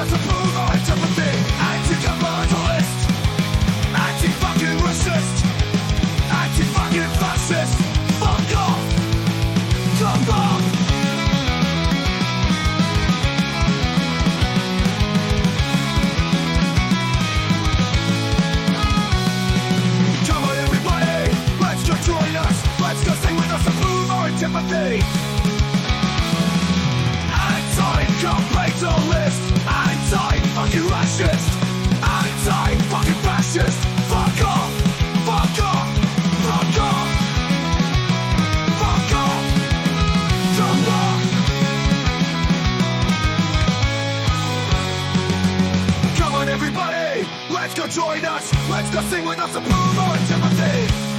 us approval and sympathy. Anti-governmentalist, anti-fucking racist, anti-fucking fascist. Fuck off! Fuck off! Come on everybody, let's go join us. Let's go sing with us approval and sympathy. Anti-capitalist, anti-fucking racist, anti-fucking fascist. Fuck off! Fuck off! Fuck off! Fuck off! Fuck off! Come on everybody, let's go join us. Let's go sing with us approval and sympathy.